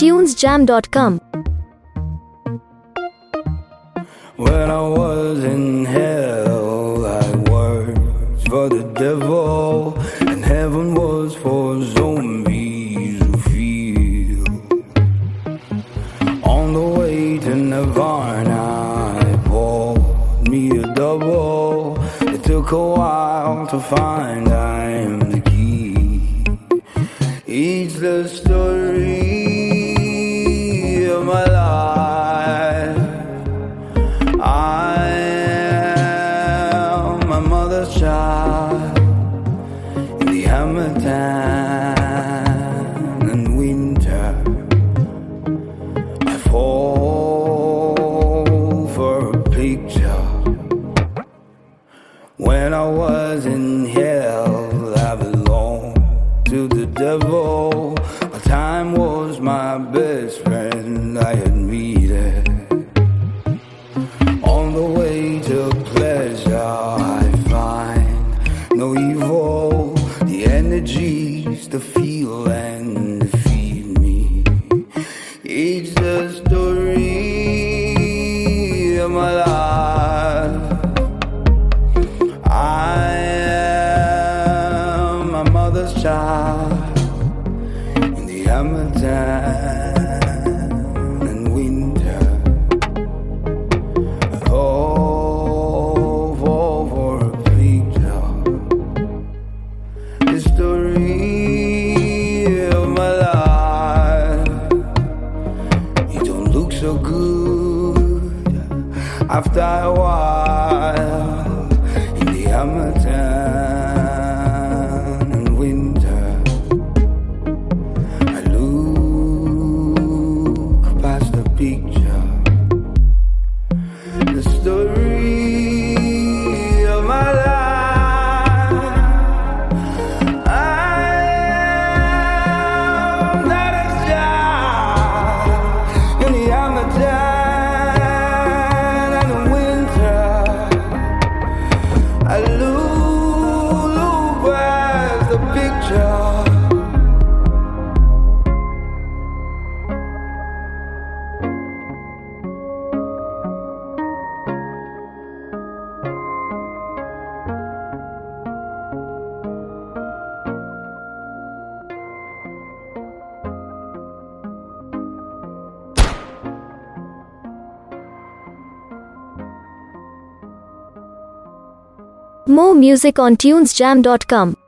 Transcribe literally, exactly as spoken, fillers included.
tunes jam dot com. When I was in hell, I worked for the devil, and heaven was for zombies who feel. On the way to Nirvana, I bought me a double. It took a while to find I'm the key. It's the story of my life. I am my mother's child in the Hammertown and winter. I fall for a picture. When I was in hell, I belonged to the devil. My time was my best friend, I admit it. On the way to pleasure, I find no evil. The energies to feel and to feed me. It's the story of my life. I am my mother's child in the Hammertown and winter. Oh, fall for a picture. The story of my life. You don't look so good after a while in the Hammertown and winter. I look past the picture. The story of my life. I am not a child in the Hammertown and the winter. I look past the picture. More music on tunes jam dot com.